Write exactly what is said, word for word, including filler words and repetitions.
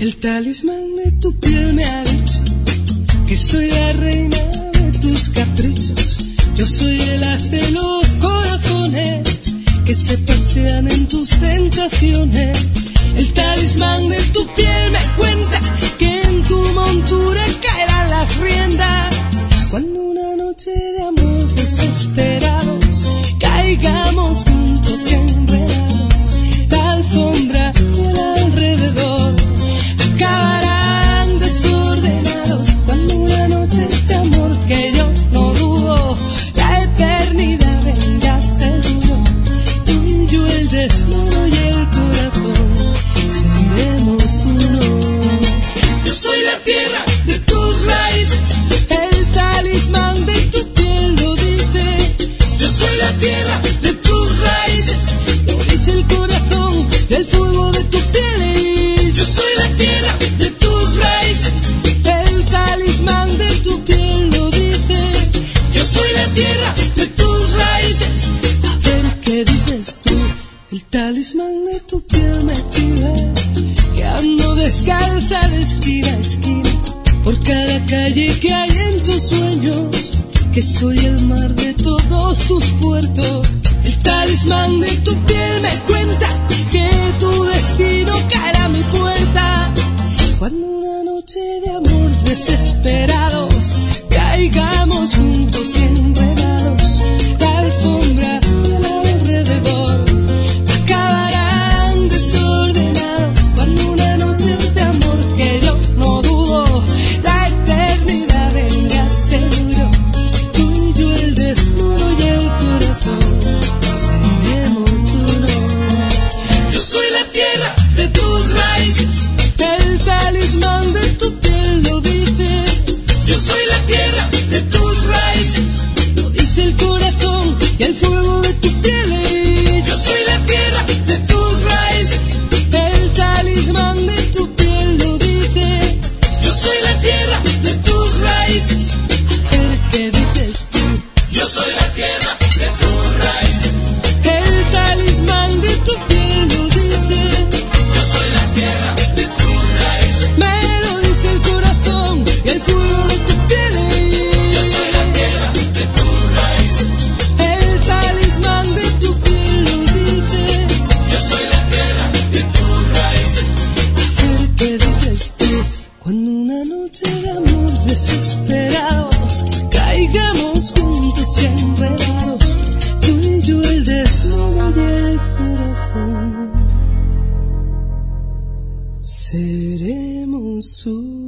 El talismán de tu piel me ha dicho que soy la reina de tus caprichos. Yo soy el as de los corazones que se pasean en tus tentaciones. El talismán de tu piel me cuenta que en tu montura caerán las riendas. Cuando una noche de amor desesperados caigamos juntos enredados, la alfombra y el alrededor acabarán desordenados. Cuando una noche de amor que yo no dudo, la eternidad venga seguro, tú y yo el desnudo y el corazón seremos uno. Yo soy la tierra de tus raíces, el talismán de tu piel lo dice. Yo soy la tierra de tus raíces, lo dice el corazón y el fuego de tu piel. Yo soy la tierra de tus raíces, el talismán de tu piel lo dice. Yo soy la tierra de tus raíces. A ver qué dices tú. El talismán de tu piel me chiva, que ando descalza de esquina a esquina por cada calle que hay en tus sueños, que soy el mar de todos tus puertos. El talismán de tu piel me cuenta que tu destino caerá a mi puerta. Cuando una noche de amor desesperados caigamos juntos y enredados, la alfombra y el alrededor acabarán desordenados. Cuando una noche de amor que yo no dudo, la eternidad venga seguro, tú y yo el desnudo y el corazón seremos uno. Yo soy la tierra de tus raíces, el talismán de tu piel lo dice. Yo soy la tierra de tus raíces, lo dice el corazón y el fuego de tu piel. Yo soy la tierra de tus raíces, el talismán de tu piel lo dice. Yo soy la tierra de tus raíces. A ver qué dices tú. Yo soy la tierra de tus raíces, el talismán de tu piel lo dice. Yo soy la tierra de tus raíces, me lo dice el corazón y el fuego de tu piel. Yo soy la tierra de tus raíces, el talismán de tu piel lo dice. Yo soy la tierra de tus raíces. A ver qué dices tú. Cuando una noche de amor desesperados caigamos juntos y enredados, tú y yo el desnudo y el corazón seremos uno.